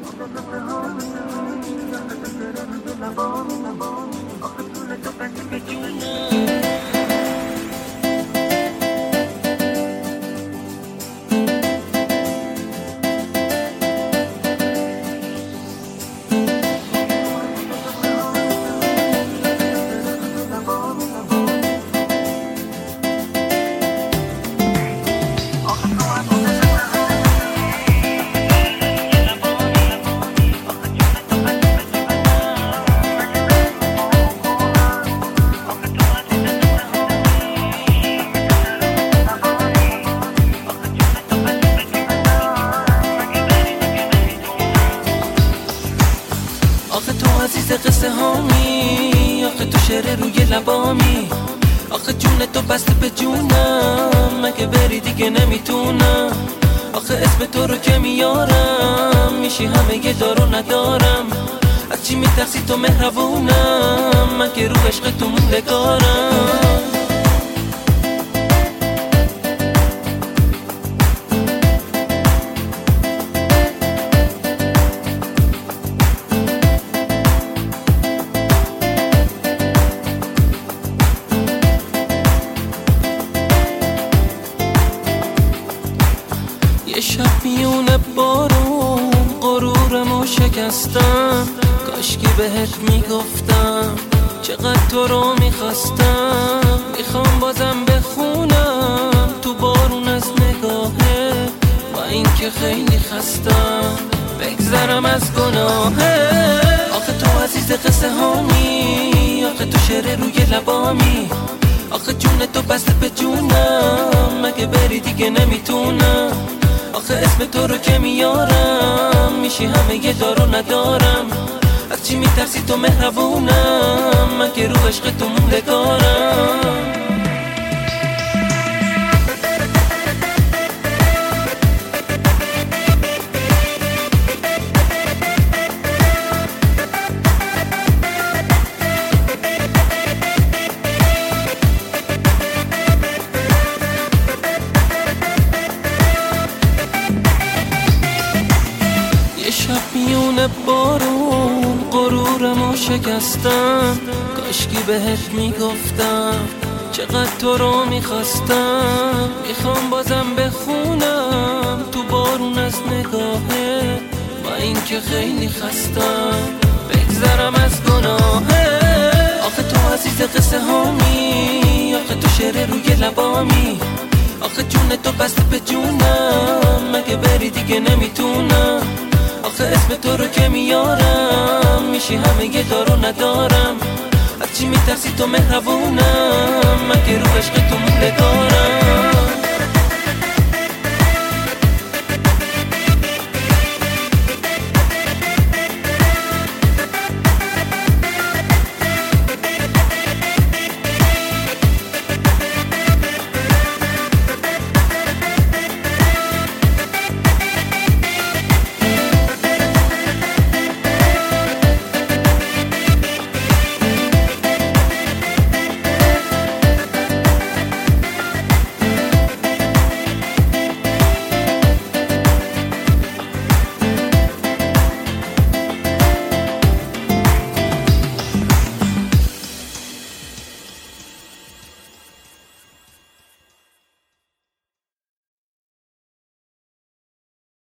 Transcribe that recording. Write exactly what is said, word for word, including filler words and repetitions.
آخه تو عزیز قصه هامی، آخه تو شعر روی لبامی، آخه جون تو بسته به جونم، مگه بری دیگه نمیتونم. آخه اسم تو رو که میارم میشی همه یه دارو ندارم. از چی میترسی تو مهربونم، من که رو عشق تو موندگارم. یه شب میونه بارون غرورمو شکستم، کاشکی بهت میگفتم چقدر تو رو میخواستم. میخوام بازم بخونم تو بارون از نگاهه، با این که خیلی خستم بگذرم از گناهه. آخه تو عزیز قصه هامی، آخه تو شعر روی لبامی، آخه جون تو بسته به جونم، مگه بری دیگه نمیتونم. آخه اسم تو رو که میارم میشی همه یه دارو ندارم. از چی میترسی تو مهربونم، من که رو عشق تو موندگارم. شب میونه بارون غرورمو شکستم، کاشکی بهت میگفتم چقدر تو رو میخواستم. میخوام بازم بخونم تو بارون از نگاهه، با این که خیلی خستم بگذرم از گناهه. آخه تو عزیز قصه هامی، آخه تو شعر روی لبامی، آخه جون تو بسته به جونم، مگه بری دیگه نمیتونم. آخه اسم تو رو که میارم میشی همه یه دارو ندارم. از چی میترسی تو مهربونم، من که رو عشق تو موندگارم.